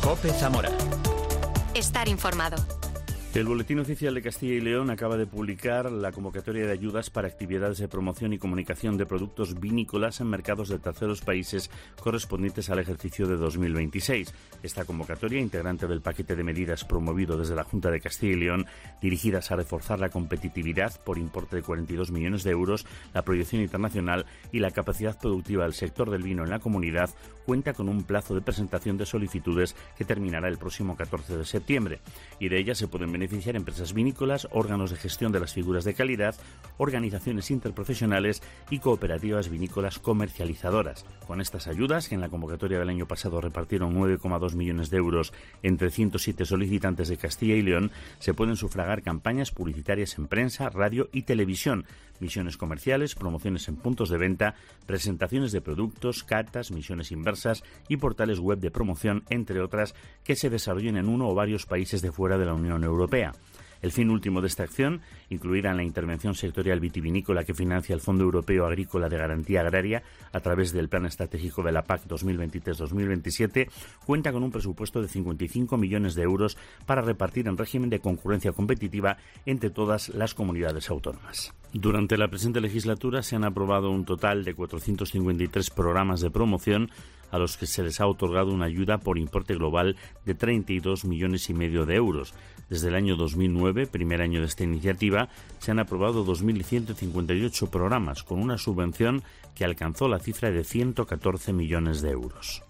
COPE Zamora. Estar informado. El Boletín Oficial de Castilla y León acaba de publicar la convocatoria de ayudas para actividades de promoción y comunicación de productos vinícolas en mercados de terceros países correspondientes al ejercicio de 2026. Esta convocatoria, integrante del paquete de medidas promovido desde la Junta de Castilla y León, dirigidas a reforzar la competitividad por importe de 42 millones de euros, la proyección internacional y la capacidad productiva del sector del vino en la comunidad, cuenta con un plazo de presentación de solicitudes que terminará el próximo 14 de septiembre. Y de ellas se pueden beneficiar empresas vinícolas, órganos de gestión de las figuras de calidad, organizaciones interprofesionales y cooperativas vinícolas comercializadoras. Con estas ayudas, que en la convocatoria del año pasado repartieron 9,2 millones de euros entre 107 solicitantes de Castilla y León, se pueden sufragar campañas publicitarias en prensa, radio y televisión, misiones comerciales, promociones en puntos de venta, presentaciones de productos, catas, misiones inversas y portales web de promoción, entre otras, que se desarrollen en uno o varios países de fuera de la Unión Europea. El fin último de esta acción, incluida en la intervención sectorial vitivinícola que financia el Fondo Europeo Agrícola de Garantía Agraria a través del Plan Estratégico de la PAC 2023-2027, cuenta con un presupuesto de 55 millones de euros para repartir en régimen de concurrencia competitiva entre todas las comunidades autónomas. Durante la presente legislatura se han aprobado un total de 453 programas de promoción a los que se les ha otorgado una ayuda por importe global de 32 millones y medio de euros. Desde el año 2009, primer año de esta iniciativa, se han aprobado 2.158 programas con una subvención que alcanzó la cifra de 114 millones de euros.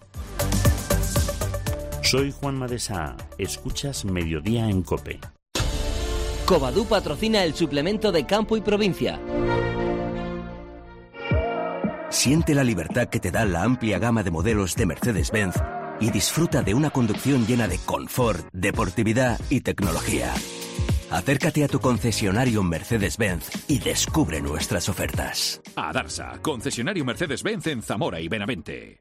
Soy Juanma de Saa. Escuchas Mediodía en COPE. Covadú patrocina el suplemento de Campo y Provincia. Siente la libertad que te da la amplia gama de modelos de Mercedes-Benz y disfruta de una conducción llena de confort, deportividad y tecnología. Acércate a tu concesionario Mercedes-Benz y descubre nuestras ofertas. Adarsa, concesionario Mercedes-Benz en Zamora y Benavente.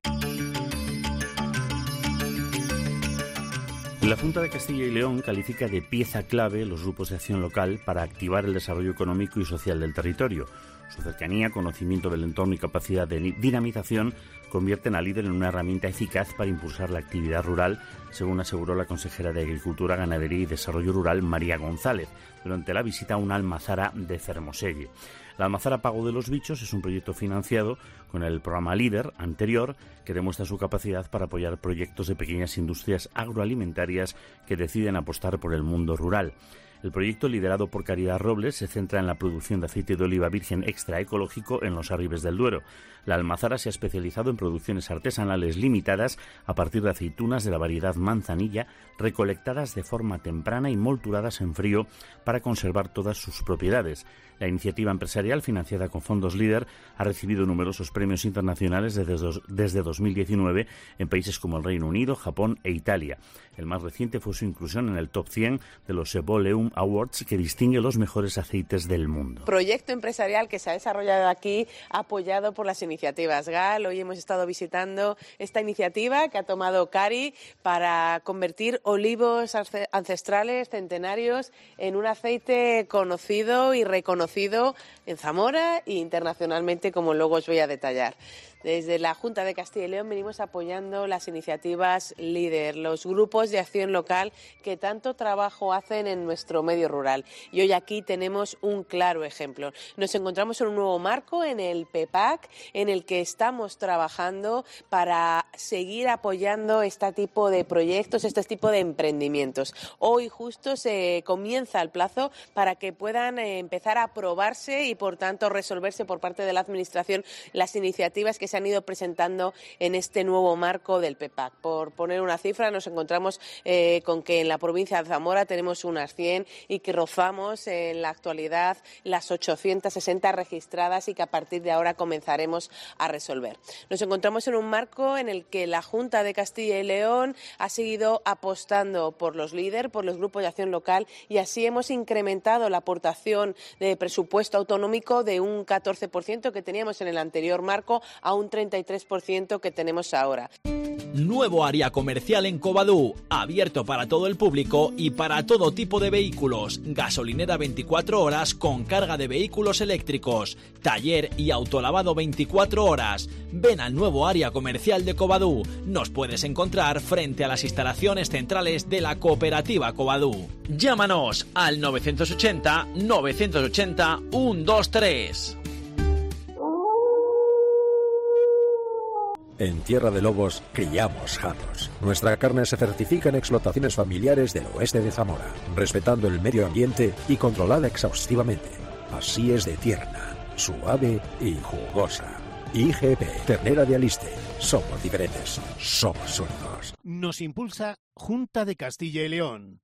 La Junta de Castilla y León califica de pieza clave los grupos de acción local para activar el desarrollo económico y social del territorio. Su cercanía, conocimiento del entorno y capacidad de dinamización convierten al líder en una herramienta eficaz para impulsar la actividad rural, según aseguró la consejera de Agricultura, Ganadería y Desarrollo Rural, María González, durante la visita a una almazara de Fermoselle. La almazara Pago de los Bichos es un proyecto financiado con el programa LEADER anterior que demuestra su capacidad para apoyar proyectos de pequeñas industrias agroalimentarias que deciden apostar por el mundo rural. El proyecto, liderado por Caridad Robles, se centra en la producción de aceite de oliva virgen extra ecológico en los Arribes del Duero. La almazara se ha especializado en producciones artesanales limitadas a partir de aceitunas de la variedad manzanilla, recolectadas de forma temprana y molturadas en frío para conservar todas sus propiedades. La iniciativa empresarial, financiada con fondos LEADER, ha recibido numerosos premios internacionales desde 2019 en países como el Reino Unido, Japón e Italia. El más reciente fue su inclusión en el top 100 de los Eboleum Awards, que distingue los mejores aceites del mundo. Proyecto empresarial que se ha desarrollado aquí, apoyado por las iniciativas GAL. Hoy hemos estado visitando esta iniciativa que ha tomado Cari para convertir olivos ancestrales, centenarios, en un aceite conocido y reconocido en Zamora e internacionalmente, como luego os voy a detallar. Desde la Junta de Castilla y León venimos apoyando las iniciativas LEADER, los grupos de acción local que tanto trabajo hacen en nuestro medio rural. Y hoy aquí tenemos un claro ejemplo. Nos encontramos en un nuevo marco, en el PEPAC, en el que estamos trabajando para seguir apoyando este tipo de proyectos, este tipo de emprendimientos. Hoy justo se comienza el plazo para que puedan empezar a aprobarse y, por tanto, resolverse por parte de la Administración las iniciativas que se han ido presentando en este nuevo marco del PEPAC. Por poner una cifra, nos encontramos con que en la provincia de Zamora tenemos unas 100 y que rozamos en la actualidad las 860 registradas y que a partir de ahora comenzaremos a resolver. Nos encontramos en un marco en el que la Junta de Castilla y León ha seguido apostando por los LEADER, por los grupos de acción local, y así hemos incrementado la aportación de presupuesto autonómico de un 14% que teníamos en el anterior marco a un 33% que tenemos ahora. Nuevo área comercial en Covadú, abierto para todo el público y para todo tipo de vehículos. Gasolinera 24 horas con carga de vehículos eléctricos. Taller y autolavado 24 horas. Ven al nuevo área comercial de Covadú. Nos puedes encontrar frente a las instalaciones centrales de la cooperativa Covadú. Llámanos al 980 980 123. En Tierra de Lobos criamos jatos. Nuestra carne se certifica en explotaciones familiares del oeste de Zamora, respetando el medio ambiente y controlada exhaustivamente. Así es de tierna, suave y jugosa. IGP, ternera de Aliste. Somos diferentes, somos únicos. Nos impulsa Junta de Castilla y León.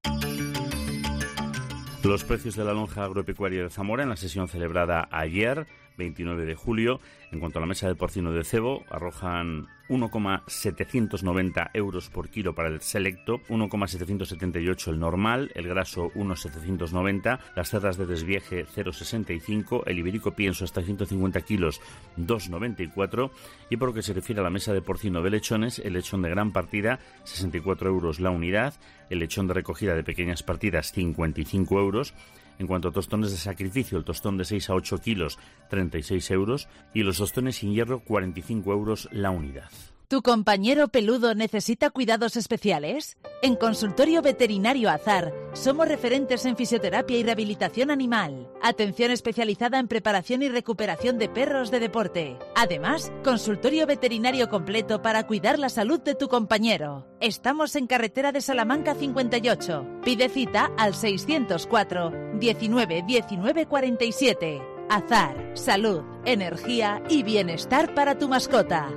Los precios de la lonja agropecuaria de Zamora en la sesión celebrada ayer, 29 de julio, en cuanto a la mesa de porcino de cebo, arrojan 1,790 euros por kilo para el selecto, 1,778 el normal, el graso 1,790, las cerdas de desvieje 0,65, el ibérico pienso hasta 150 kilos 2,94 y por lo que se refiere a la mesa de porcino de lechones, el lechón de gran partida 64 euros la unidad, el lechón de recogida de pequeñas partidas 55 euros. En cuanto a tostones de sacrificio, el tostón de 6 a 8 kilos, 36 euros, y los tostones sin hierro, 45 euros la unidad. ¿Tu compañero peludo necesita cuidados especiales? En Consultorio Veterinario Azar somos referentes en fisioterapia y rehabilitación animal. Atención especializada en preparación y recuperación de perros de deporte. Además, consultorio veterinario completo para cuidar la salud de tu compañero. Estamos en carretera de Salamanca 58. Pide cita al 604 19 19 47. Azar, salud, energía y bienestar para tu mascota.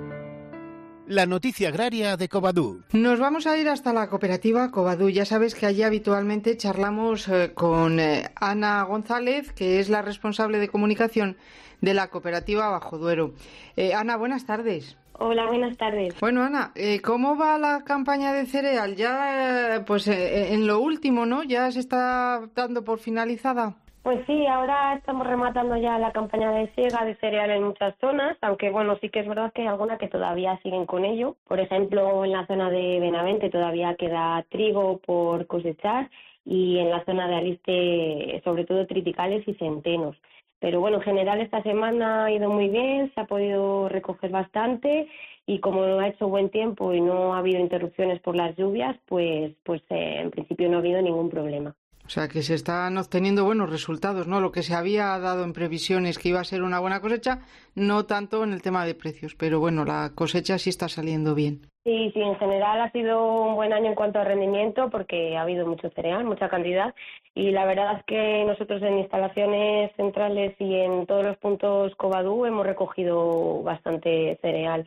La noticia agraria de Covadú. Nos vamos a ir hasta la cooperativa Covadú. Ya sabes que allí habitualmente charlamos con Ana González, que es la responsable de comunicación de la cooperativa Bajo Duero. Ana, buenas tardes. Hola, buenas tardes. Bueno, Ana, ¿cómo va la campaña de cereal? Ya, en lo último, ¿no? ¿Ya se está dando por finalizada? Pues sí, ahora estamos rematando ya la campaña de siega de cereal en muchas zonas, aunque bueno, sí que es verdad que hay algunas que todavía siguen con ello. Por ejemplo, en la zona de Benavente todavía queda trigo por cosechar y en la zona de Aliste sobre todo triticales y centenos. Pero bueno, en general esta semana ha ido muy bien, se ha podido recoger bastante y como ha hecho buen tiempo y no ha habido interrupciones por las lluvias, pues en principio no ha habido ningún problema. O sea, que se están obteniendo buenos resultados, ¿no? Lo que se había dado en previsiones que iba a ser una buena cosecha, no tanto en el tema de precios, pero bueno, la cosecha sí está saliendo bien. Sí, en general ha sido un buen año en cuanto a rendimiento porque ha habido mucho cereal, mucha cantidad y la verdad es que nosotros en instalaciones centrales y en todos los puntos Covadú hemos recogido bastante cereal.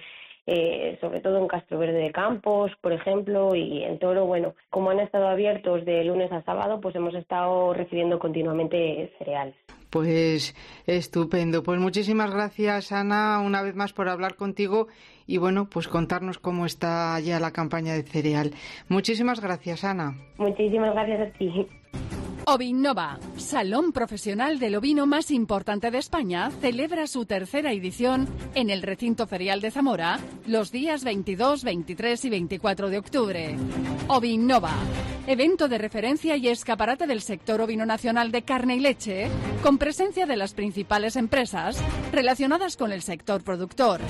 Sobre todo en Castro Verde de Campos, por ejemplo, y en Toro, bueno, como han estado abiertos de lunes a sábado, pues hemos estado recibiendo continuamente cereales. Pues estupendo. Pues muchísimas gracias, Ana, una vez más por hablar contigo y bueno, pues contarnos cómo está ya la campaña de cereal. Muchísimas gracias, Ana. Muchísimas gracias a ti. Ovinnova, salón profesional del ovino más importante de España, celebra su tercera edición en el recinto ferial de Zamora los días 22, 23 y 24 de octubre. Ovinnova, evento de referencia y escaparate del sector ovino nacional de carne y leche, con presencia de las principales empresas relacionadas con el sector productor.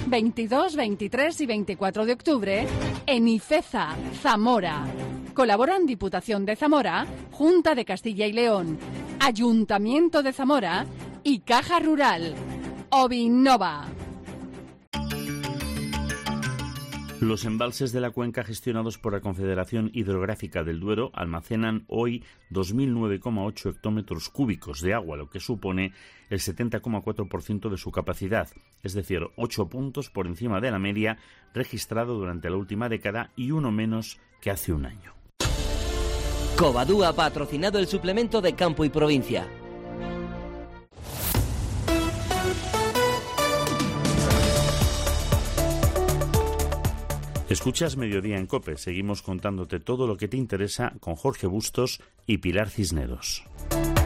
22, 23 y 24 de octubre en Ifeza, Zamora. Colaboran Diputación de Zamora, Junta de Castilla y León, Ayuntamiento de Zamora y Caja Rural. Ovinnova. Los embalses de la cuenca gestionados por la Confederación Hidrográfica del Duero almacenan hoy 2.009,8 hectómetros cúbicos de agua, lo que supone el 70,4% de su capacidad, es decir, 8 puntos por encima de la media registrado durante la última década y uno menos que hace un año. Covadú ha patrocinado el suplemento de Campo y Provincia. Escuchas Mediodía en COPE. Seguimos contándote todo lo que te interesa con Jorge Bustos y Pilar Cisneros.